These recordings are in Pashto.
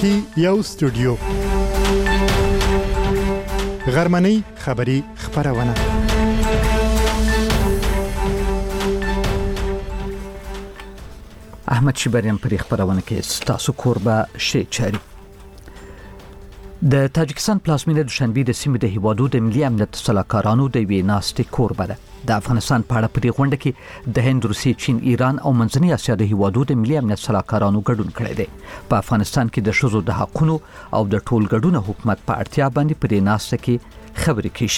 کې یو استودیو غرمنۍ خبری خبرونه احمد شبریان پر خبرونه کې تاسو کوربه شي چاري د تاجکستان پلازمینه دوشنبه د سیمې د هیوادو د ملي امنیت سلاکارانو د ویناستې کوربه ده. د افغانستان په اړه په دې غونډه کې د هند، روسیې، چین، ایران او منځنۍ اسیا د هیوادو د ملي امنیت سلاکارانو ګډون کړی دی. په افغانستان کې د ښځو د حقوقو او د ټولګډون حکومت په اړتیا باندې په دې ناسته کې خبرې کیږي.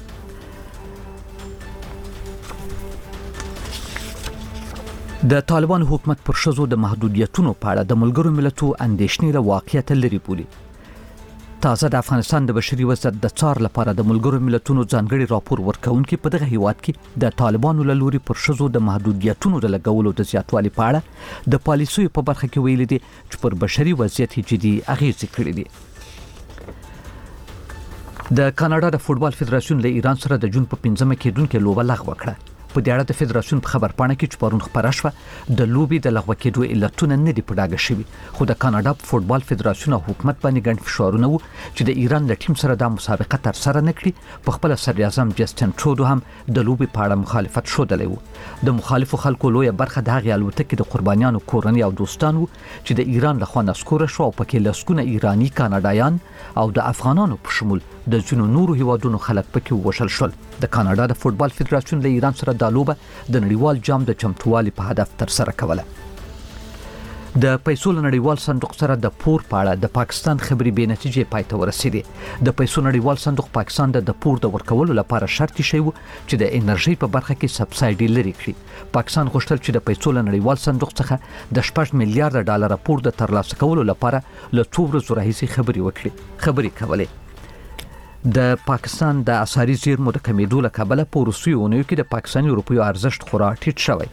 د طالبان حکومت پر ښځو د محدودیتونو په اړه د ملګرو ملتونو اندېښنې له واقعیت لري بولي. تازه د افغانستان د بشري وضعیت د څار لپاره د ملګرو ملتونو ځانګړي راپور ورکونکي په دغه هیواد کې د طالبانو له لوري پر ښځو د محدودیتونو د لګولو د زیاتوالي په اړه د پالیسیو په برخه کې ویلي دي چې پر بشري وضعیت جدي اغیزې کړې دي. د کاناډا د فوتبال فدراسیون له ایران سره د جون په 15مه کې دونکو لوبه لغوه کړه. په دې اړه د فدراسیون په خبرپاڼه کې چې پرون خبره شوه د لوبي د لغوه کېدو علتونه نه دي په ډاګه شوي، خو د کاناډا فوتبال فدراسیون او حکومت باندې ګڼ فشارونه وو چې د ایران له ټیم سره د مسابقه تر سره نه کړي. په خپل صدر اعظم جسټین ټرودو هم د لوبي په اړه مخالفت شودلی وو. د مخالفو خلکو لویه برخه د هغې الوتکې د قربانیانو کورنۍ او دوستان وو چې د ایران لخوا نسکوره شو او پکې لسګونه ایرانی، کاناډایان او د افغانانو په شمول د ځینو نورو هیوادونو خلک پکې ووژل شول. د کاناډا د فوتبال فدراسیون له ایران سره د لوبه د نړیوال جام د چمتووالي په هدف تر سره کوله. د پیسو نړیوال صندوق سره د پور په اړه د پاکستان خبري بې نتیجې پای ته ورسېدې. د پیسو نړیوال صندوق پاکستان د پور د ورکولو لپاره شرط شوی و چې د انرژي په برخه کې سبسایډي لري کړي. پاکستان غوښتل چې د پیسو نړیوال صندوق څخه د 6 میلیارډ ډالر پور د ترلاسه کولو لپاره له څو ورځې راهیسې خبري کولې. د پاکستان د اسعاري زیرمو د کمیدو له کبله په روسیې اونیو کې د پاکستاني روپیو ارزښت خورا ټیټ شوی.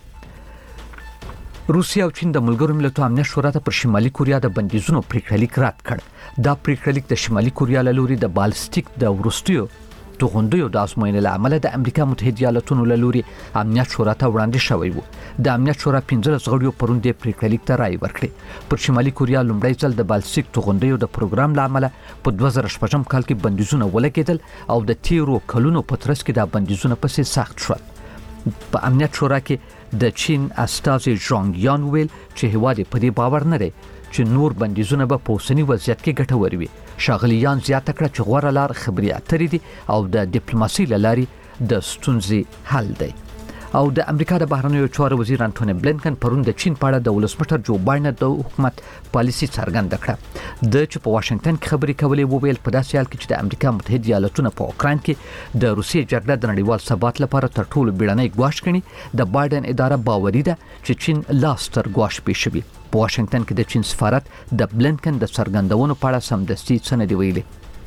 روسیا او چین د ملګرو ملتونو امنیت شورا ته پر شمالي کوریا د بندیزونو پریکړلیک رد کړ. دا پریکړلیک د شمالي کوریا له لوري د بالستیک د وروستیو توغندیو د ازموینې له امله د امریکا متحده ایالاتونو له لوري امنیت شورا ته وړاندې شوی وو. د امنیت شورا 15 غړیو پرون د پریکړلیک ته رائے ورکړه. پر شمالي کوریا لومړی ځل د بالستیک توغندیو د پروګرام له امله په 2016 کال کې بندیزونه ولګیدل او د تیرو کلونو په ترڅ کې د بندیزونه پسې سخت شول. په امنیت شورا کې د چین استازي ژانګ یان ویل چې هیواد په دې باور نه لري چې نور بندیزونه به په اوسنی وضعیت کې ګټور وي. ښاغلي یان زیاته کړه چې غوره لار خبري اترې دي او د ډیپلوماسي له لارې د ستونزې حل دی. او د امریکا د بهرنیو چارو وزیر انټونی بلینکن پرون د چین په اړه د ولسمشر جو بایدن د حکومت پالیسي څرګنده کړه. د چې په واشنگټن کې خبري کولې وویل په داسې حال کې چې د امریکا متحده ایالاتونو په اوکراین کې د روسیې جګړه د نړیوال ثبات لپاره تر ټولو بیړنۍ ګواښ ګڼي، د بایدن اداره باوري ده چې چین لاس تر ګواښ پیښوي. په واشنگټن کې د چین سفارت د بلینکن د څرګندونو په اړه سمدستي څه نه دی ویلي.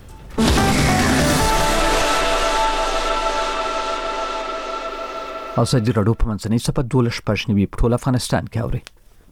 او سجی راډیو په منځنۍ صفحه 12 په ټول افغانستان کې اوري.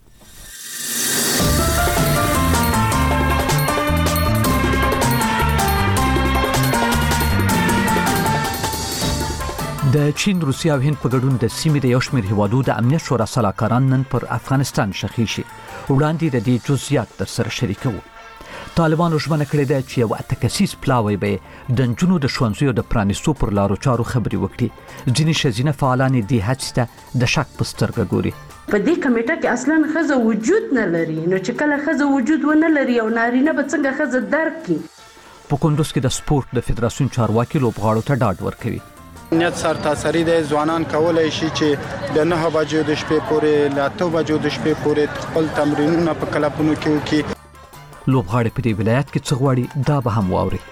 د چین، روسیې او هند په ګډون د سیمې د یو شمېر هیوادو د امنیت شورا سلاکاران نن پر افغانستان شخي شي. وړاندې د دې جزئیات در سره شریکو. طالبانو ژمنه کړې ده چې یو اتکسیز پلاوی به د نجونو د ښوونځیو د پرانیستو پر لارو چارو خبري وکړي. ځینې ښځینه فعالان دې هڅې ته د شک په سترګه ګوري. په دې کمیټه کې اصلا ښځه وجود نه لري، نو چې کله ښځه وجود ونه لري او نارینه به څنګه ښځه درک کړي. په کندوز کې د سپورت د فدراسیون چارواکي لوبغاړو ته ډاډ ورکوي. نیت سرتاسري د ځوانان کولای شي چې د 9 بجو د شپې پورې ل 8 بجو د شپې پورې خپل تمرینونه په کلبونو کې وکړي. لوبغاړي په دې ولایت کې څه غواړي دا به هم واوري.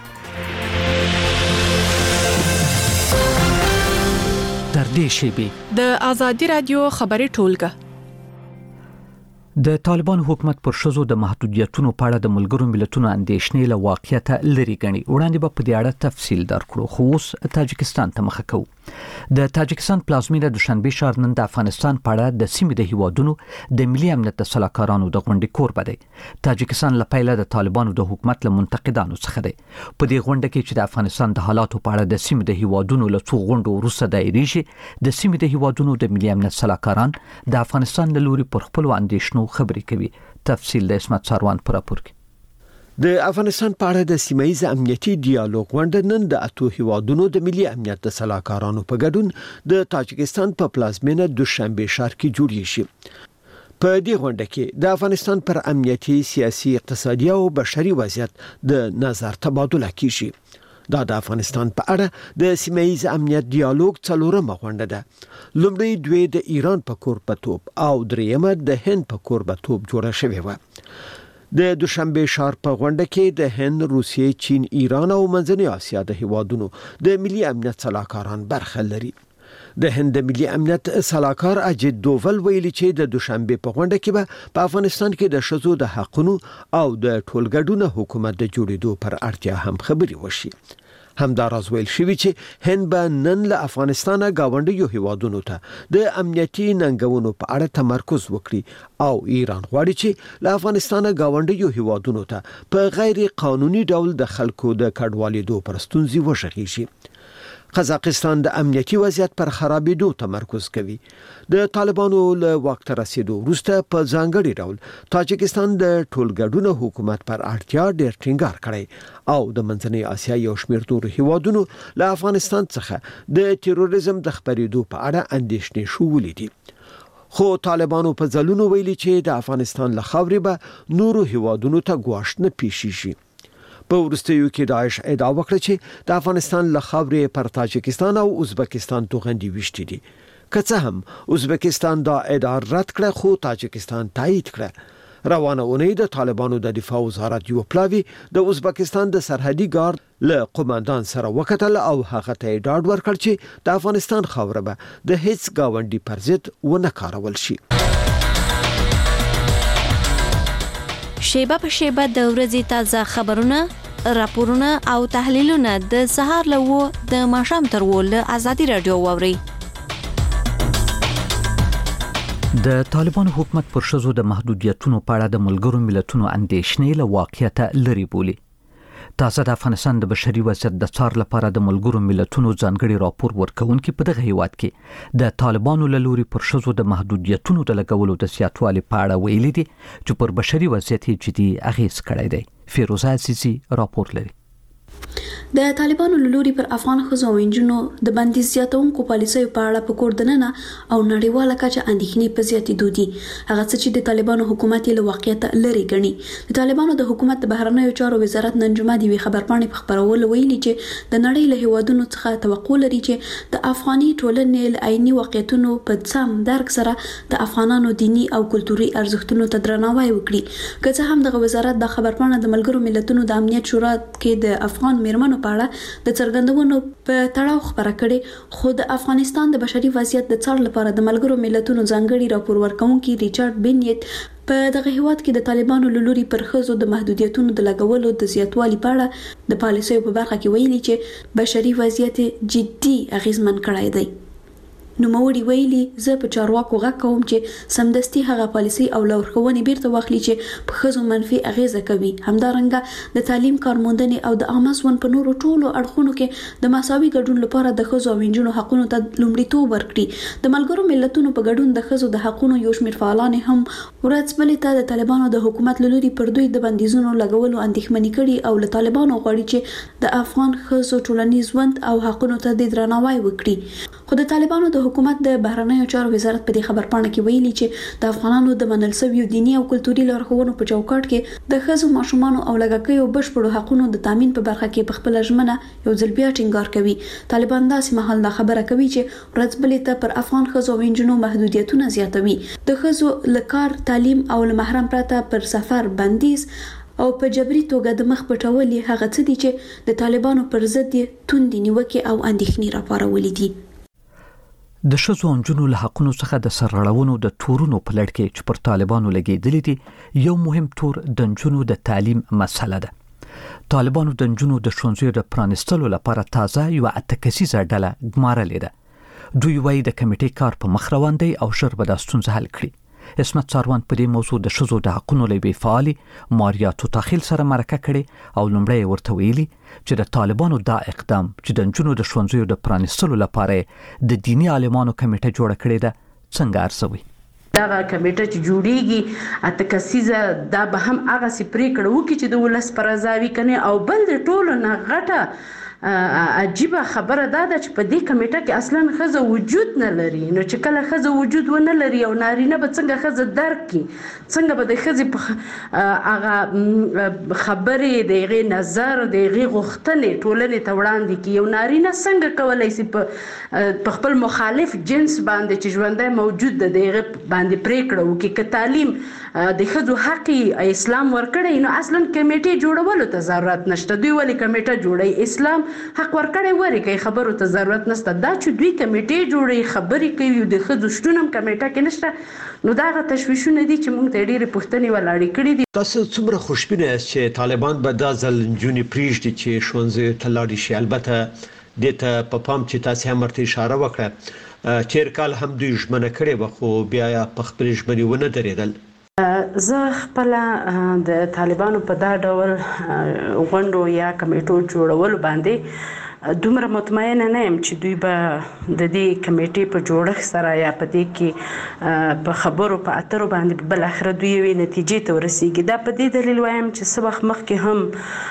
تر دې شیبې د آزادي رادیو خبري ټولګه. د طالبان حکومت پر ښځو د محدودیتونو په اړه د ملګرو ملتونو اندېښنې له واقعیت لري ګڼي. وړاندې به په دې اړه تفصیل درکړو، خو اوس تاجکستان ته مخه کوو. د تاجکستان پلازمینه دوشنبه شهر نن د افغانستان په اړه د سیمې د هیوادونو د ملي امنیت د سلاکارانو د غونډې کوربه دی. تاجکستان له پیله د طالبانو د حکومت له منتقدانو څخه دی. په دې غونډه کې چې د افغانستان د حالاتو په اړه د سیمې د هیوادونو له څو غونډو وروسته دایریږي، د سیمې د هیوادونو د ملي امنیت سلاکاران د افغانستان له لوري پر خپل اندیشنو خبرې کوي. تفصیل د اسمت ساروان پر راپور کې. د افغانستان په اړه د سیمایي امنیتي ډیالوګ غونډه نن د اتو هیوادونو د ملي امنیت د سلاکارانو په ګډون د تاجکستان په پلازمینه دوشنبه ښار کې جوړیږي. په دې غونډه کې د افغانستان پر امنیتي، سیاسي، اقتصادي او بشري وضعیت د نظر تبادله کیږي. دا د افغانستان په اړه د سیمایي امنیت ډیالوګ څلورمه غونډه ده. لومړی دوی د ایران په کوربتوب او دریمه د هند په کوربتوب جوړه شوې و. د دوشنبه ښار په غونډه کې د هند، روسیې، چین، ایران او منځنۍ اسیا د هیوادونو د ملي امنیت سلاکاران برخه لري. د هند ملي امنیت سلاکار اجیت دوول ویلي چې د دوشنبه په غونډه کې به په افغانستان کې د ښځو د حقوقو او د ټولګډونه حکومت د جوړېدو پر اړتیا هم خبرې وشي. همداراز ویل شوی چې هند به نن له افغانستانه گاونډیو هیوادونو ته د امنیتي ننګونو په اړه تمرکز وکړي او ایران غواړي چې له افغانستانه گاونډیو هیوادونو ته په غیر قانوني ډول د خلکو د کډوالېدو پر ستونزې وشغیږي. قزاقستان د امنیتي وضعیت پر خرابېدو تمرکز کوي. د طالبانو له واک ته رسیدو وروسته په ځانګړي ډول تاجکستان د ټولګډونه حکومت پر اړتیا ډېر ټینګار کړی او د منځنۍ اسیا یو شمېر نورو هیوادونو له افغانستان څخه د تروریزم د خپرېدو په اړه اندېښنې شولې دي. خو طالبانو په ځلونو ویلي چې د افغانستان له خاورې به نورو هیوادونو ته ګواښ نه پیښیږي. په وروستیو کې داعش ادعا وکړه چې د افغانستان له خاورې پر تاجکستان او ازبکستان توغندي وشتي دي. که څه هم ازبکستان دا ادعا رد کړه، خو تاجکستان تایید کړه. روانه اونۍ د طالبانو د دفاع وزارت یو پلاوی د ازبکستان د سرحدي ګارد له قوماندان سره وکتل او هغه ته ډاډ ورکړ چې د افغانستان خاوره به د هیڅ گاونډي پر ضد ونه کارول شي. شیبه په شیبه د ورځې تازه خبرونه، راپورونه او تحلیلونه د سهار له د ماښام تر له ازادي رادیو واوري. د طالبانو حکومت پر ښځو د محدودیتونو په اړه د ملګرو ملتونو اندېښنې له واقعیت لري بولي. تاسو د افغانستان د بشري وضعیت د څار لپاره د ملګرو ملتونو ځانګړي راپور ورکونکي په دغه هیواد کې د طالبانو له لوري پر ښځو د محدودیتونو د لګولو د زیاتوالي په اړه ویلي دي چې پر بشري وضعیت جدي اغیز کړی دی. فیروزه عزیزی راپور لري. د طالبانو له لوري پر افغان ښځو او نجونو د بندیز زیاتونکو پالیسیو په اړه په کور دننه او نړیواله کچه اندېښنې په زیاتېدو دي. هغه څه چې د طالبانو حکومت له واقعیت لري ګڼي. د طالبانو د حکومت د بهرنیو چارو وزارت نن جمعه د خبرپاڼې په خبرولو ویلي چې د نړۍ له هیوادونو څخه توقع لري چې د افغاني ټولنې له عیني واقعیتونو په سم درک سره د افغانانو دینی او کلتوري ارزښتونو ته درناوی وکړي. که څه هم دغه وزارت د خبرپاڼه د ملګرو ملتونو د امنیت شورا کې د افغان میرمنو په اړه د څرګندونو په تړاو خبره کړې، خو د افغانستان د بشري وضعیت د څار لپاره د ملګرو ملتونو ځانګړي راپور ورکونکي ریچارډ بینیت په دغه هیواد کې د طالبانو له لوري پر ښځو د محدودیتونو د لګولو د زیاتوالي په اړه د پالیسیو په برخه کې ویلي چې بشري وضعیت جدي اغیزمن کړی دی. نوموړي ویلي زه په چارواکو غږ کوم چې سمدستي هغه پالیسي او لارښوونې بیرته واخلي چې په ښځو منفي اغیزه کوي. همدارنګه د تعلیم، کارموندنې او د عامه ژوند په نورو ټولو اړخونو کې د مساوي ګډون لپاره د ښځو او نجونو حقونو ته لومړیتوب ورکړي. د ملګرو ملتونو په ګډون د ښځو د حقونو یو شمېر فعالان هم ورځ بلې ته د طالبانو د حکومت له لوري پر دوی د بندیزونو لګولو اندېښمنې کړي او له طالبانو غواړي چې د افغان ښځو ټولنیز ژوند او حقونو ته د درناوی وکړي. خو د طالبانو د حکومت د بهرنیو چارو وزارت په دې خبرپاڼه کې ویلي چې د افغانانو د منل شویو دینی او کلتوري لارښوونو په چوکاټ کې د ښځو، ماشومانو او لږکیو بشپړو حقونو د تامین په برخه کې په خپل ژمنه یو ځل بیا ټینګار کوي. طالبان داسې مهال دا خبره کوي چې ورځ بلې ته پر افغان ښځو او نجونو محدودیتونه زیاتوي. د ښځو له کار، تعلیم او له محرم پرته پر سفر بندیز او په جبري توګه د مخ پټولې هغه څه دي چې د طالبانو پر ضد توندې نیوکې او اندېښنې راپارولې دي. د ښځو او نجونو له حقونو څخه د سرغړونو د تورونو په لړ کې چې پر طالبانو لګېدلي دي، یو مهم تور د نجونو د تعلیم مسله ده. طالبانو د نجونو د ښوونځیو د پرانیستلو لپاره تازه یو 8 کسیزه ډله ګمارلې ده. دوی وایي د کمیټې کار په مخ روان دی او ژر به دا ستونزه حل کړي. اسمت څاروان په دې موضوع د ښځو د حقونو لیبې فعالي ماریا توتاخیل سره مرکه کړې او لومړی ورته ویلي چې د طالبانو دا اقدام چې د نجونو د ښوونځیو د پرانیستلو لپاره د دیني عالمانو کمیټه جوړه کړې ده څنګه ارزوي. دا کمیټه چې جوړیږي اته کسیزه دا به هم هغه سي پریکړه وکړي چې د ولس پر ازاوي کني او بل د ټولو نه غټه عجیبه خبره دا ده چې په دې کمیټه کې اصلا ښځه وجود نه لري. نو چې کله ښځه وجود ونه لري او نارینه به څنګه ښځه درک کړي، څنګه به د ښځې په هغه خبرې د هغې نظر د هغې غوښتنې ټولنې ته وړاندې کړي. یو نارینه څنګه کولی شي په خپل مخالف جنس باندې چې ژوندی موجود ده د هغې باندې پریکړه وکړي. که تعلیم د ښځو حق اسلام ورکړی نو اصلا کمیټې جوړولو ته ضرورت نشته. دوی ولې کمیټه جوړوي؟ اسلام حق ورکړی ورې کوي، خبرو ته ضرورت نشته. دا چې دوی کمیټې جوړوي خبرې کوي د ښځو شتون هم کمیټه کې نشته، نو دا هغه تشویشونه دي چې موږ ته ډېرې پوښتنې ولاړې کړي دي. تاسو څومره خوشبینه یاست چې طالبان به دا ځل نجونې پرېږدي چې ښوونځیو ته لاړې شي؟ البته دې ته په پام چې تاسې هم ورته اشاره وکړه تېر کال هم دوی ژمنه کړې وه خو بیا په خپلې ژمنې ونه درېدل. زه خپل د طالبانو په دا ډول غونډو یا کمیټو جوړولو باندې دومره مطمئنه نه یم چې دوی به د دې کمیټې په جوړښت سره یا په دې کې په خبرو په اترو باندې بل اخر دوی یوې نتیجې ته ورسیږي. دا په دې دلیل وایم چې څه وخت مخکې هم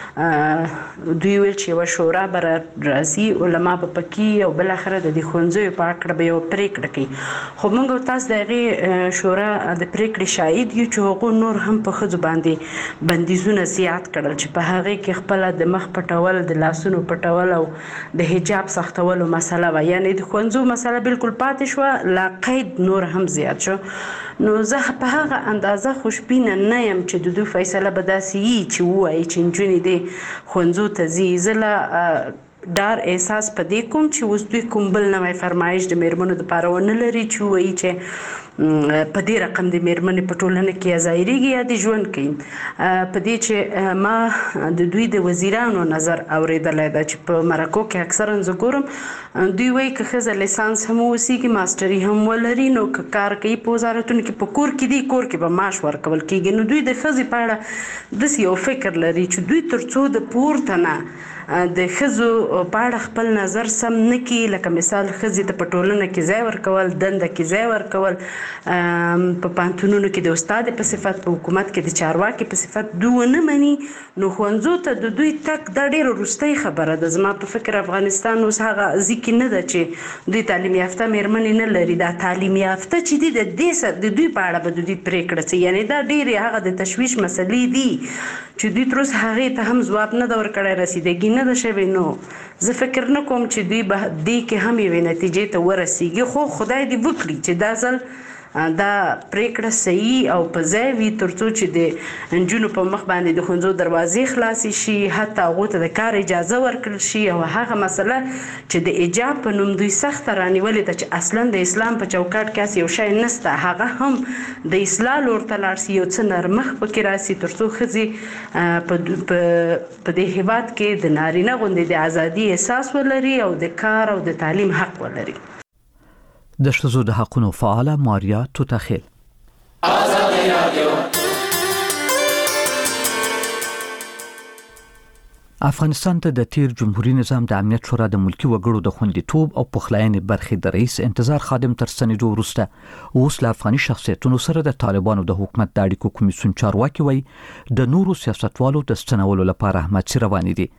دوی ویل چې یوه شورا به راځي، علما به پکې او بل اخر د دې ښوونځیو په اړه به یوه پریکړه کوي. خو موږ او تاسو د هغې شورا د پریکړې شاهد یو چې هغو نور هم په ښځو باندې بندیزونه زیات کړل چې په هغې کې خپله د مخ پټول، د لاسونو پټول او د حجاب سختولو مسله وه. یعنی د ښوونځو مسله بالکل پاتې شوه، لا قید نور هم زیات شو. نو زه په هغه اندازه خوشبینه نه یم چې د دوی فیصله به داسې وي چې ووایي چې نجونې دې ښوونځو ته ځي. زه له ډار احساس په دې کوم چې اوس دوی کوم بل نوی فرمایش د میرمنو دپاره ونه لري چې ووایي چې په دې رقم د میرمنې په ټولنه کې یا ظاهریږي یا د ژوند کوي. په دې چې ما د دوی د وزیرانو نظر اورېدلی ده چې په مرکو کې اکثرا زه ګورم دوی وایي که ښځه لیسانس هم ووسیږي ماسټري هم ولري نو که کار کوي په وزارتونو کې په کور کې دي کور کې به معاش ورکول کېږي. نو دوی د ښځې په اړه داسې یو فکر لري چې دوی تر څو د پورته نه د ښځو په اړه خپل نظر سم نه کړي، لکه مثال ښځې ته په ټولنه کې ځای ورکول، دنده کې ځای ورکول، په پوهنتونونو کې د استاد په صفت، په حکومت کې د چارواکي په صفت دوی ونه مني، نو ښوونځو ته د دوی تګ دا ډېره وروستۍ خبره ده. زما په فکر افغانستان اوس هغه ځکه نه ده چې دوی تعلیم یافته میرمنې نه لري. دا تعلیم یافته چې دي د دې سره د دوی په اړه به د دوی پرېکړه څه، یعنې دا ډېرې هغه د تشویش مسلې دي چې دوی تر اوسه هغې ته هم ځواب نه ده ورکړی، رسیدګي نه ده شوې. نو زه فکر نه کوم چې دوی به دې کې هم یوې نتیجې ته ورسیږي، خو خدای دې وکړي چې دا ځل دا پریکړه صحیح او په ځای وي تر څو چې د نجونو په مخ باندې د ښوونځو دروازې خلاصې شي، حتی هغو ته د کار اجازه ورکړل شي. او هغه مسله چې د حجاب په نوم دوی سخته رانیولې ده چې اصلا د اسلام په چوکاټ کې یو شی نسته، هغه هم د اصلاح لور ته لاړ شي، یو څه نرمښت پکې راسي تر څو ښځې په دې هېواد کې د نارینه غوندې د ازادي احساس ولري او د کار او د تعلیم حق ولري. د ښځو د حقونو فعاله ماریا توتاخیل. افغانستان ته د تیر جمهوریت نظام د امنیت شورا د ملکی وګړو د خوندیتوب او پخلاینې برخې د رئیس انتظار خادم تر ستنېدو وروسته اوس له افغاني شخصیتونو سره د طالبانو د حکومت د اړیکو کمیسیون چارواکي وایي د نورو سیاستوالو د ستنولو لپاره احمد سي روانې دي.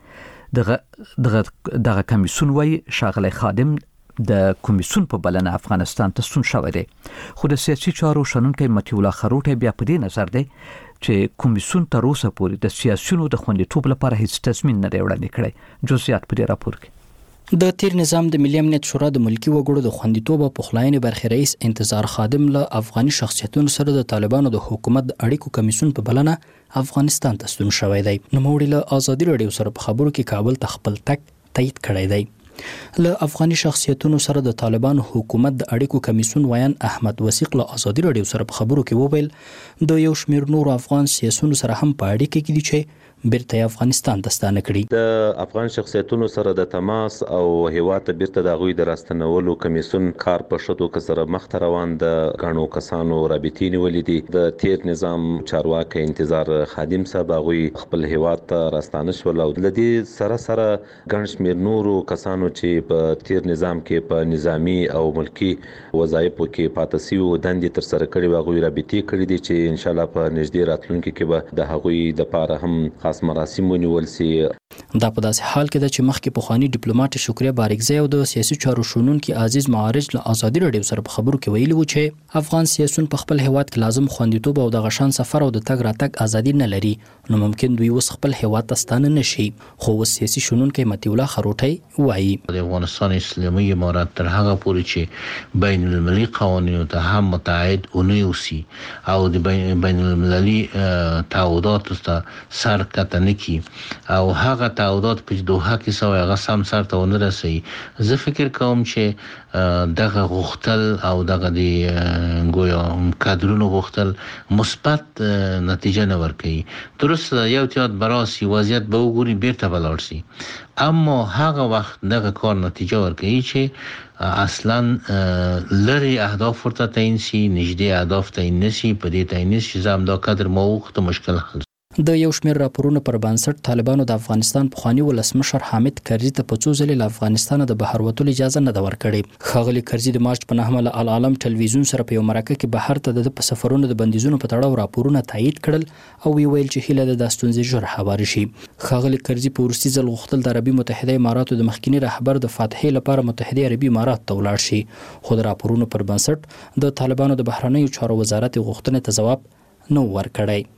دغه کمیسیون وایي ښاغلی خادم د کمیسیون په بلنه افغانستان ته ستون شوی دی، خو د سیاسي چارو شنونکی مطیع الله خروټی بیا په دې نظر دی چې کمیسیون تر اوسه پورې د سیاسیونو د خوندیتوب لپاره هیڅ تضمین نه دی وړاندې کړی. جزئیات په دې راپور کې. د تیر نظام د ملي امنیت شورا د ملکی وګړو د خوندیتوب او پخلاینې برخې رئیس انتظار خادم له افغاني شخصیتونو سره د طالبانو د حکومت د اړیکو کمیسیون په بلنه افغانستان ته ستون شوی دی. نوموړي له ازادي راډیو سره په خبرو کې کابل ته خپل تګ تایید کړی دی. له افغاني شخصیتونو سره د طالبانو حکومت د اړیکو کمیسیون ویان احمد وثیق له ازادي رادیو سره په خبرو کې وویل د یو شمېر نور افغان سیاسيونو سره هم په اړیکه کې دي چې بیرته افغانستان ته ستانه کړي. د افغان شخصیتونو سره د تماس او هیواد ته بیرته د غوي د راستنولو کمیسیون کار په شتو سره مخ روان د غاڼو کسانو رابطې نیولې دي. د تیر نظام چارواکي انتظار خادم صاحب غوي خپل هیواد ته راستانه شول او د دې سره ګڼ شمېر نورو کسانو چې په تیر نظام کې په نظامی او ملکی وظایفو کې پاتې سیو دندې تر سره کړي غوي رابطې کړې دي چې ان شاء الله په نږدې راتلونکي کې به د هغوی د پاره هم خاص مراسم ونیول سي. دا په داسې حال کې د چې مخکې پخوانی ډیپلوماټ شکریه بارکزی او د سیاسي چارو شنونکي عزیز معارج له ازادي رادیو سره په خبرو کې ویلي و چې افغان سیاسيون په خپل هیواد کې لازم خوندیتوب او د غشان سفر او د تګ راتګ ازادي نه لري نو ممکن دوی اوس خپل هیواد ته ستانه نشي. خو سیاسي شنونکي متي الله خروټي وایي د افغانستان اسلامي امارات تر هغه پورې چې بین المللي قوانینو ته هم متعهد ونه اوسي او د بین المللي تعهداتو ته سر کته نکي او هغه تعهدات په دوحه کې سوی هغه سم سر ته ونه رسي. زه فکر کوم چې دغه غوښتل او دغه د ګویا کادرونو غوښتل مثبت نتیجه نه ورکوي. درست یو تیات براسي وضعیت به وګوري بیرته بلار سي اما هغه وخت دغه کار نتیجه ورکوي چې اصلا لري اهداف ورته تعیین سي نږدې اهداف تعیین نشي په دې تعیین نشي زم دا قدر موخت مشکل حل. د یو شمېر راپورونو پر بنسټ طالبانو د افغانستان پخوانی ولسمشر حامد کرزي ته په څو ځلې له افغانستان د بهر وتلو اجازه نه ده ورکړې. ښاغلي کرزي د مارچ په 9 له العالم ټلویزیون سره په یو مرکه کې بهر ته د سفرونو د بندیزونو په تړاو راپورونه تایید کړل او ویل چې هیله د ستونزې ژر هوار شي. ښاغلي کرزي په وروستي ځل غوښتل د عربي متحده اماراتو د مخکینی رهبر د فاتحې لپاره متحده عربي امارات ته ولاړ شي. خو د راپورونو پر بنسټ د طالبانو د بهرنیو چارو وزارت غوښتنې ته ځواب نه ورکړی.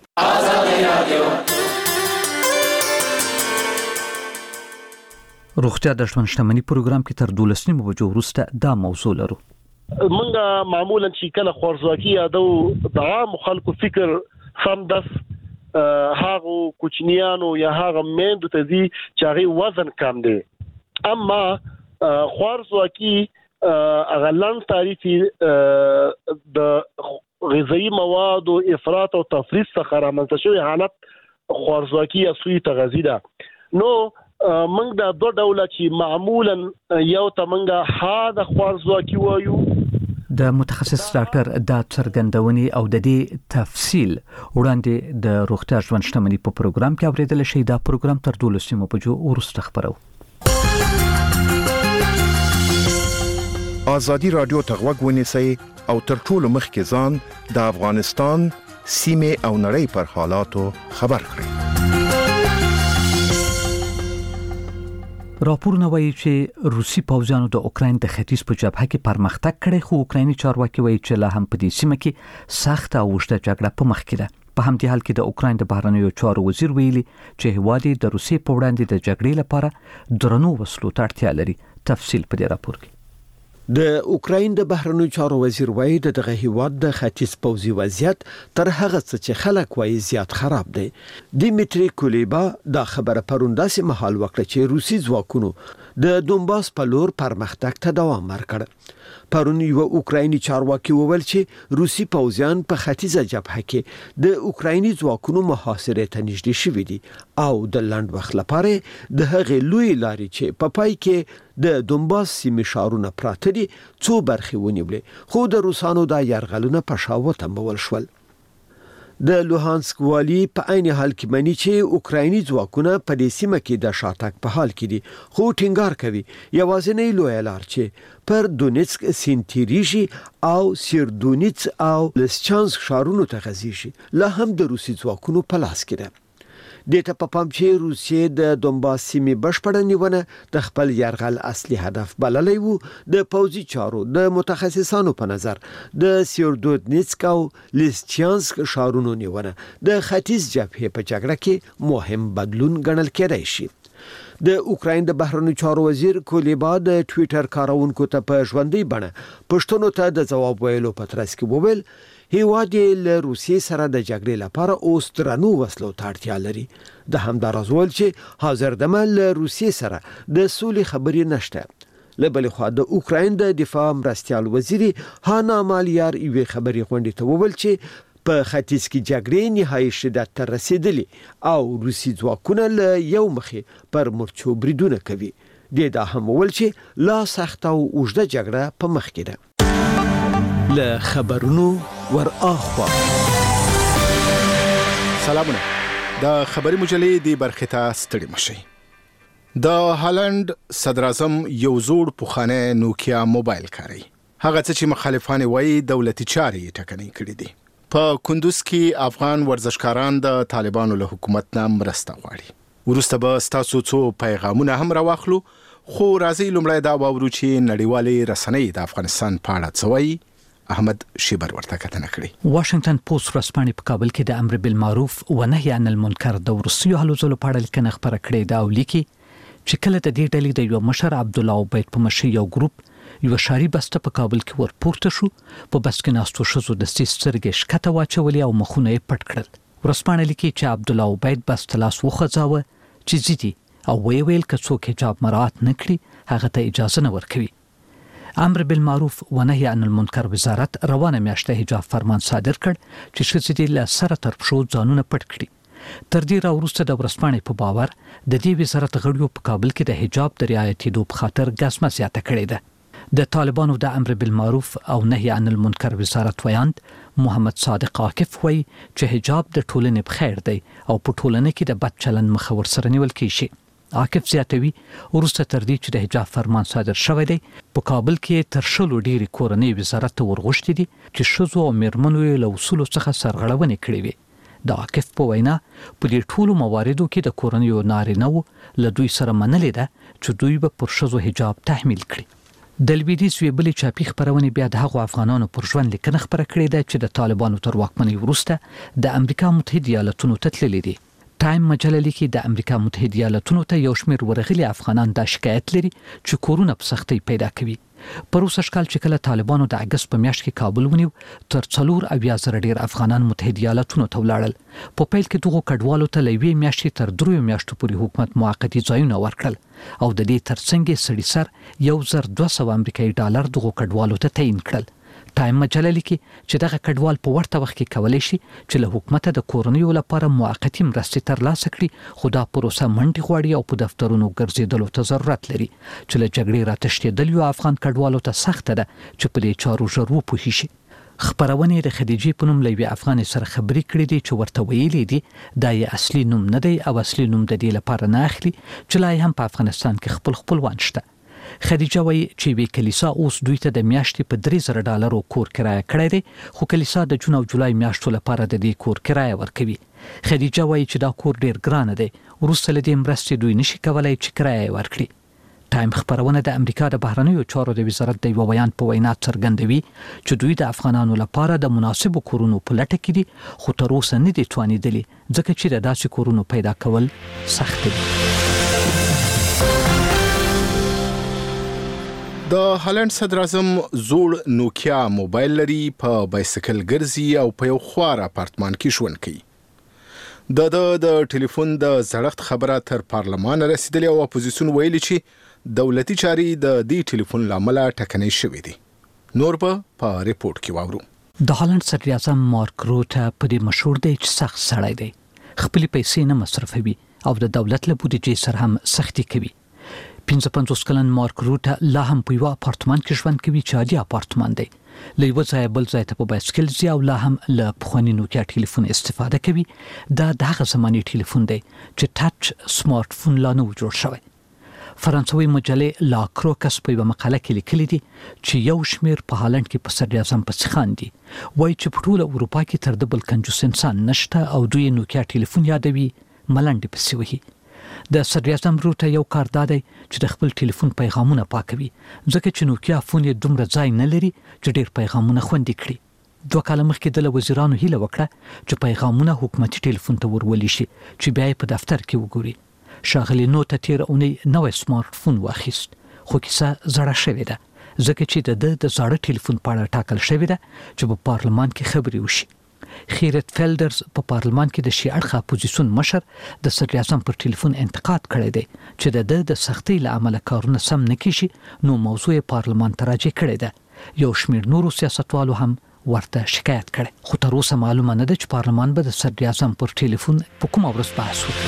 روغتیا د ژوند شتمنۍ پروګرام کې تر 12 بجو وروسته دا موضوع لرو. منګه معمولا چې کله خوارزواکي یادو د عام خلکو فکر سمدس هاغه کوچنیانو یا هاغه مېندو ته دي چې هغه وزن کم دي اما خوارزواکي اغلن تعریفي د غذایی مواد او افراط او تفریط څخه رامنځته شوی حالت خوارزواکي یا سوی تغذیه ده. نو منګ دا دوه ډوله چې معمولا یو تمنګه ها د خوارزواکي وایو د متخصص ډاکټر د څرګندونې او د دې تفصیل وړاندې د روغتیا ژوند شتمنۍ په پروګرام کې اوریدل شي. دا پروګرام تر 12 بجو وروسته خبرو. ازادي رادیو ته غوږ ونیسئ او تر ټولو مخکې ځان د افغانستان سیمه او نړۍ پر حالاتو خبر کړئ. راپورونه وایي چې روسي پوځیانو د اوکراین د ختیځ په جبهه کې پرمختګ کړی خو اوکرایني چارواکي وایي چې لا هم په دې سیمه کې سخت او اوږده جګړه په مخ کې ده. په همدې حال کې د اوکراین د بهرنیو چارو وزیر ویلي چې هیواد د روسي په وړاندې د جګړې لپاره درنو وسلو ته اړتیا لري. تفصیل په دې راپور کې. د اوکراین د بهرنیو چارو وزیر وایي د دغه هیواد د ختیځ پوځي وضعیت تر هغه څه چې خلک وایي زیات خراب دی. دیمیتری کولیبا دا خبره پرونداسي محل وکړه چې روسي ځواکونو د دونباس په لور پرمختګ ته دوام ورکړ. پرون یو اوکرایني چارواکي وویل چې روسي پوځیان په ختیځه جبهه کې د اوکرایني ځواکونو محاصره ته نږدې شوي دي او د لنډ وخت لپاره د هغې لوی لارې چې په پای کې د دونباس سیمې ښارونه پراته دي څو برخې ونیولې خو د روسانو دا یرغلونه په شا وتمبول شول. د لوهانسک والی په عین حال کې مانی چې اوکرایني ځواکونه په دې سیمه کې د شاتګ په حال کې دي خو ټینګار کوي یوازینی لوی لار چې پر دونیتسک سینتریشي او سیردونیتس او لسچانسک ښارونو ته غځي شي لا هم د روسي ځواکونو په لاس کې ده. د ته په پام چې روسیې د دونباس سیمې بشپړه نیونه د خپل یرغل اصلي هدف بللی وو. د پوځي چارو د متخصصانو په نظر د سیردونیتسک او لیسچانسک ښارونو نیونه د ختیځ جبهې په جګړه کې مهم بدلون ګڼل کېدای شي. د اوکراین د بهرنیو چارو وزیر کولیبا د ټوئیټر کارونکو ته په ژوندۍ بڼه پښتنو ته د جواب ویلو په ترڅ کې وویل هیواد له روسیې سره د جګړې لپاره اوس درنو وسلو ته اړتیا لري. د همداراز ول چې حاضر دمه له روسیې سره د سولې خبرې نشته. له بل خوا د اوکراین د دفاع مرستیال وزیر هانا مالیار یوې خبرې غونډې ته وویل چې په ختیځ کې جګړې نهایي شدت ته رسیدلې او روسي ځواکونه له یو مخې پر مرچو بریدونه کوي. دا هم وویل چې لا سخت او اوږده جګړه په مخ کې ده. له خبرونو ور اخوا سلامونه. د خبري مجلې دی برخه ته ستړي مشي. د هالند صدر اعظم یو زوړ پوخانه نوکیا موبایل کاروي. هغه څه چې مخالفان وایي دولتي چارې ټکنۍ کړې دي. په کندوز کې افغان ورزشکاران د طالبانو له حکومت نه مرسته غواړي. ورسته به تاسو څو پیغامونه هم راوخلو، خو راځي لومړی دا واورو چې نړیوالې رسنۍ د افغانستان په اړه څه وایي. احمد شیبر ورته کتنه کړې. واشنگټن پوسټ ورځپاڼې په کابل کې د امر بالمعروف و نهي عن المنکر د وروستیو هلو ځلو په اړه لیکنه خپره کړې ده او لیکي چې کله د دې ډلې د یو مشر عبد الله عبید په مشر یو ګروپ یو شاری بسته په کابل کې ورپورته شو، په بس کې ناستو شزو د سترګې شکته واچولې او مخونه یې پټ کړل. ورځپاڼه لیکي چې عبد الله عبید بس تلاس وخځاوه چې زیدي او ویل که څوک حجاب مراعات نه کړي هغه ته اجازه نه ورکوي. امر بالمعروف و نهي عن المنکر وزارت روانه میاشته حجاب فرمان صادر کړ چې ښځې دې له سره تر پښو ځانونه پټ کړي. تر دې راوروسته د ورځپاڼې په باور د دې وزارت غړیو په کابل کې د حجاب د رعایتېدو په خاطر ګزمه زیاته کړې ده. د طالبانو د امر بالمعروف او نهي عن المنکر وزارت ویاند محمد صادق عاکف وایي چې حجاب د ټولنې په خیر دی او په ټولنه کې د بد چلند مخه ورسره نیول کیږي. عاکف زیاتوي ورسته تر دې چې د حجاب فرمان صادر شوی دی په کابل کې تر شلو ډېری کورنۍ وزارت ته ورغوښتي دي چې ښځو او میرمنو یې له اصولو څخه سرغړونې کړې وي. د عاکف په وینا په دې ټولو مواردو کې د کورنیو نارینه‌و له دوی سره منلې ده چې دوی به پر ښځو حجاب تحمیل کړي. د لویدیځ ویبلې چاپی خبرونه بیا د هغو افغانانو پر ژوند لیکنه خبره کړې ده چې د طالبانو تر واکمنۍ وروسته د امریکا متحده ایالاتونو ته تللي دي. ټایم مجله لیکي د امریکا متحده ایالاتونو ته یو شمېر ورغلي افغانان دا شکایت لري چې کورونه په سختۍ پیدا کوي. پروسه شکال چې کله طالبانو د اگست په میاشت کې کابل ونیو تر 4,000 ډیر افغانان متحده ایالاتونو ته ولاړل. په پیل کې دغه کډوالو ته لوي میاشتې تر 3 میاشتو پورې حکومت موقتی ځایونه ورکړل او د دې ترڅنګ سړي سر 1,200 امریکایي ډالر دغه کډوالو ته تعیین کړل. ټایم مجله لیکي چې دغه کډوال په ورته وخت کې کولای شي چې له حکومت د کورنیو لپاره موقتی مرستې ترلاسه کړي، خو دا پروسه منډې غواړي او په دفترونو ګرځېدلو ته ضرورت لري چې له جګړې راتښتېدل یو افغان کډوالو ته سخته ده چې په دې چارو ژر وپوهیږي شي. خبرونه د خدیجې په نوم لوي افغان سره خبرې کړې دي چې ورته ویلي دي دا یې اصلي نوم نه دی او اصلي نوم د دې لپاره نه اخلي چې لا هم په افغانستان کې خپلوان شته. خدیجه وایي چې وی کلیسا اوس دوی ته د میاشتې په $3,000 کور کرایه کړی دی، خو کلیسا د جون او جولای میاشتو لپاره د دې کور کرایه ورکوي. خدیجه وایي چې دا کور ډیر ګران دی، وروسته له دې مرستې دوی نشي کولای چې کرایه ورکړي. ټایم خبرونه د امریکا د بهرنیو چارو د وزارت د یو بیان په وینا څرګندوي چې دوی د افغانانو لپاره د مناسبو کورونو په لټه کې دي، خو تر اوسه نه دي توانیدلي ځکه چې د داسې کورونو پیدا کول سخت دي. د هالند صدر اعظم زوړ نوکیا موبایل لري، په بایسکل ګرځي او په یو خوار اپارتمان کې ژوند کوي. د ټلیفون د زړښت خبره تر پارلمان رسیدلې او اپوزیسیون ویلي چې دولتي چاري د دې ټلیفون لامل ټکنۍ شوې دي. نور په ریپورت کې واورو. د هالند صدر اعظم مارک روټه په دې مشهور دی چې سخت سړی دی، خپل پیسې نه مصرفوي او د دولت له بودیجې سره هم سختي کوي. 55 کلن مارک روټه لا هم په یو اپارتمان کې ژوند کوي چې عادي اپارتمان دی. له یو ځای بل ځای ته په بایسکل ځي او لا هم له پخواني نوکیا ټلیفون استفاده کوي. دا د هغه زماني ټلیفون دی چې ټچ سمارټ فون لا نه جوړ شوی. فرانسوي مجله لا کروکس په یو مقاله کې لیکلي دي چې یو شمېر په هالند کې په صدر اعظم پسې خاندي، وایي چې په ټوله اروپا کې تر د بل کنجوس انسان نشته او دوی نوکیا ټلیفون یادوي ملنډې پسې وهي. د صدر اعظم روټه یو کار دا دی چې د خپل ټلیفون پیغامونه پاکوي ځکه چې نوکیا فون یې دومره ځای نه لري چې ډیر پیغامونه خوندي کړي. 2 کاله مخکې د وزیرانو هیله وکړه چې پیغامونه حکومتي ټلیفون ته ورولي شي چې بیا په دفتر کې وګوري. شاغلی نو ته تیر اونۍ نوې سمارټ فون واخیست خو کیسه زړه شوې ده ځکه چې د زاړه ټلیفون په اړه ټاکل شوې ده چې په پارلمان کې خبرې وشي. خیرت فیلډرز په پارلمان کې د شي اړخه اپوزیسیون مشر د صدر اعظم پر ټلیفون انتقاد کړی دی چې د سختۍ له امله کارونه سم نه کیږي نو موضوع پارلمان ته راجع کړی ده. یو شمېر نورو سیاستوالو هم ورته شکایت کړي خو تر اوسه معلومه نه ده چې پارلمان به د صدر اعظم پر ټلیفون په کومه ورځ بحث وکړي.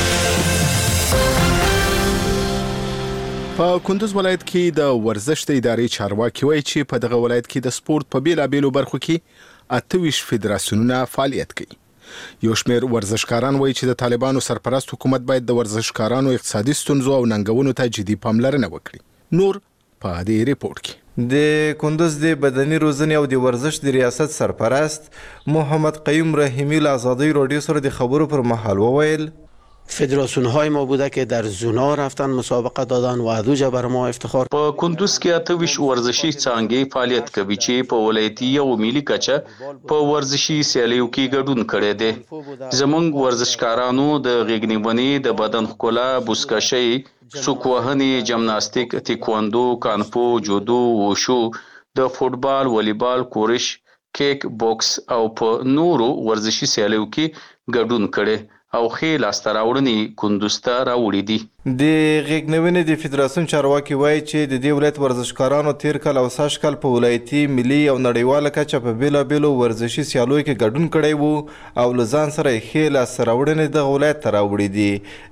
په کندوز ولایت کې د ورزش د ادارې چارواکي وایي چې په دغه ولایت کې د سپورت په بیلابېلو برخو کې 28 فدراسیونونه فعالیت کوي. یو شمېر ورزشکاران وایي چې د طالبانو سرپرست حکومت باید د ورزشکارانو اقتصادي ستونزو او ننګونو ته جدي پاملرنه وکړي. نور په دې ریپورت کې د کندوز د بدني روزنې او د ورزش د ریاست سرپرست محمد قیوم رحیمی له آزادی رادیو سره د خبرو پر مهال وویل فدراسیون های ما بوده که در زونا رفتن مسابقه دادن و ادوجه بر ما افتخار. په کندوز کې 28 ورزشي څانګې فعالیت کوي چې په ولایتي او ملي کچه په ورزشي سیالیو کې ګډون کړي دي. زمونږ ورزشکارانو د غېږنیونې د بدن ښکلا بوسکشي سوک وهنې جمناستیک تیکواندو کانفو جودو وشو د فوټبال والیبال کورش کیک باکس او په نورو ورزشي سیالیو کې ګډون کړي او خیل استراوړنی کندوز ته راوړي دي. د غېږنیونې د فدراسیون چارواکي وایي چې د دې ولایت ورزشکارانو تیر کال او سږ کال په ولایتي ملي او نړیواله کچه په بیلابېلو ورزشي سیالیو کې ګډون کړی وو او له ځان سره یې ښې لاسته راوړنې دغه ولایت ته راوړي دي.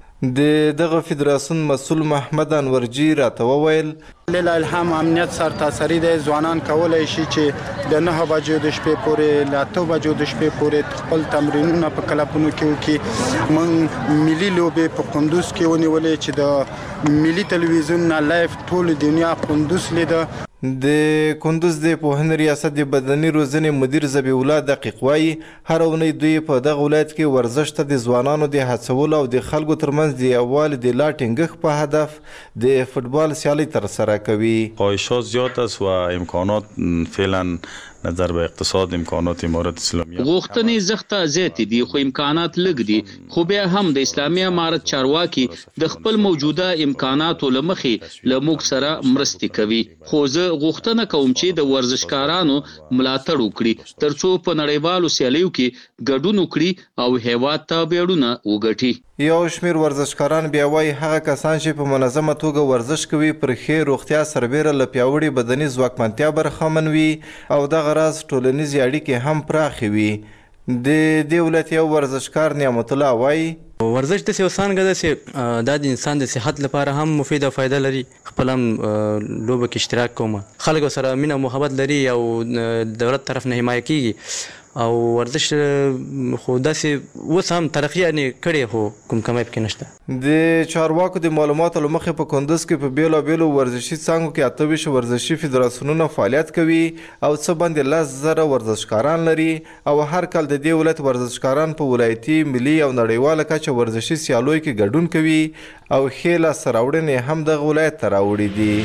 دغه فدراسیون مسؤل محمد انورجی راته وویل لیلا الهام امنیت سرتاسري د ځوانان کولای شي چې د 9 بجو د شپې پورې ل 8 بجو د شپې پورې خپل تمرینونه په کلبونو کې وکړي. من ملي لوبې په کندوز کې ونیولې چې د ملي تلویزیون نه لایف ټول دنیا کندوز لیده. د کندوز د پوهنې ریاست د بدني روزنې مدیر ذبیح الله دقیق وایي هر اونۍ دوی په دغه ولایت کې ورزش ته د ځوانانو د هڅولو او د خلکو ترمنځ د یووالي د لا ټینګښت په هدف د فوټبال سیالۍ ترسره کوي. خواهشات زیاد است و امکانات فعلا نظر به اقتصاد امکانات امارت اسلامیه غوښتنې زخته زیات دي خو امکانات لږ دي خو بیا هم د اسلامي امارت چارواکي د خپل موجوده امکاناتو لمخې له موږ سره مرستې کوي. خو زه غوښتنه کوم چې د ورزشکارانو ملاتړ وکړي ترڅو په نړیوالو سیالیو کې ګډون وکړي او هیواد ته بیړونه وګټي. یو شمېر ورزشکاران بیا وایي هغه کسان چې په منظمه توګه ورزش کوي پر ښې روغتیا سربیره له پیاوړې بدني ځواکمنتیا برخمن وي او دغه راز ټولنیزې اړیکې هم پراخې وي. د دې ولایت یو ورزشکار نعمت الله وایي ورزش داسې یو څانګه ده چې دا د انسان د صحت لپاره هم مفید او فایده لري. خپل هم لوبه کې اشتراک کوم خلک سره مینه او محبت لري او دولت طرف نه حمایه کیږي او ورزش خو داسې اوس هم ترقي کړی خو کوم کمی پکې نشته. د چارواکو د معلوماتو له مخې په کندوز کې په بیلابېلو ورزشي څانګو کې 28 ورزشي فدراسیونونه فعالیت کوي او څه باندې 10,000 ورزشکاران لري او هر کال د دې ولایت ورزشکاران په ولایتي ملي او نړیواله کچه ورزشي سیالیو کې ګډون کوي او ښې لاسته راوړنې هم دغه ولایت ته راوړي دي.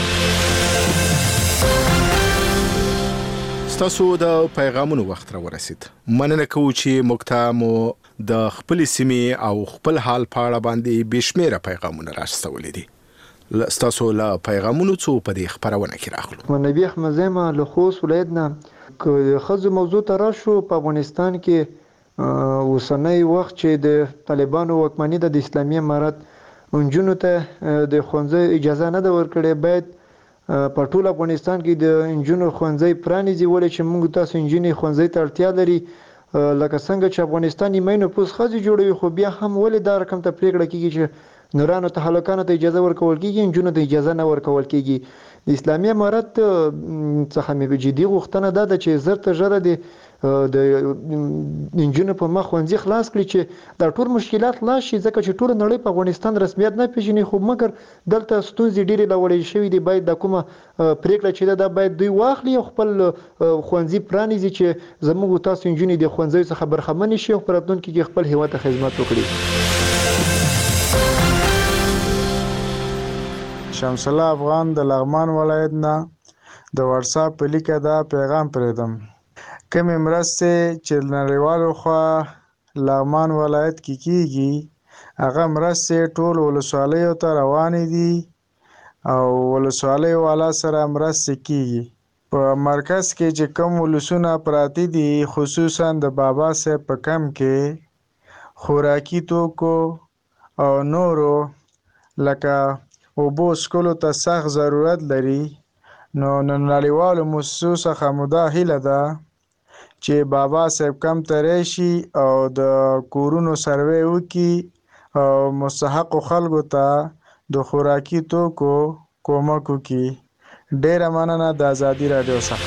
ستاسو د پیغامونو وخت را ورسید. مننه کوو چې موږ ته مو د خپل سیمې او خپل حال په اړه باندې بشمیره پیغامونه راستولې دي. ستاسو له پیغامونو څو په دې خبرونه کې راغلو. منبي احمد زما له خوست ولایت نه خزو موضوع ته راشو. په افغانستان کې اوسنۍ وخت چې د طالبانو واکمني د اسلامي امارت انجونو ته د ښوونځي اجازه نه ده ورکړې. باید په ټول افغانستان کې د انجونو ښوونځي پرانیزي ولې چې موږ تاسو انجینې ښوونځي ته اړتیا لري. لکه څنګه چې افغانستان یې نفوس ښځې جوړوي خو بیا هم ولې دا رقم ته پرېکړه کېږي چې نورانو ته هلکانو ته اجازه ورکول کېږي انجونو ته اجازه نه ورکول کېږي. د اسلامي امارت څخه مې جدي غوښتنه دا ده چې زر تر ژره د انجونو په مخ ښوونځي خلاص کړي چې دا ټول مشکلات خلاص شي ځکه چې ټول نړۍ په افغانستان رسمیت نه پیژني خو مګر دلته ستونزې ډېرې راوړل شوي دي. باید دا کومه پرېکړه چې دا باید دوی واخلي او خپل ښوونځي پرانیزي چې زموږ تاسو انجونې د ښوونځیو څخه برخمنې شي او په راتلونکي کې خپل هیواد ته خدمت وکړي. شمس الله افغان د لغمان ولایت نه د واتس اپ په لیکه دا پیغام پرېدم. کومې مرستې چې نړیوالو خوا لغمان ولایت کې کیږي هغه مرستې ټول ولسوالیو ته روانې دي او ولسوالۍ والا سره مرستې کیږي. په مرکز کې چې کوم ولسونه پراته دي خصوصا د بابا صاحب په کم کې خوراکي توکو او نورو لکه اوبو څښلو ته سخت ضرورت لري، نو نړیوالو مؤسسو څخه مو دا هیله ده چې بابا صاحب کم ته راشي او د کورونو سروې وکړي او مستحقو خلکو ته د خوراکي توکو کومک وکړي. ډیره مننه د آزادي رادیو څخه.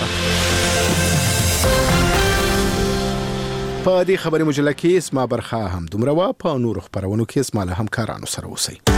په دې خبري مجله کې اسما برخه هم دومره وا، په نور خبرونو کې اسما له همکارانو سره اوسئ.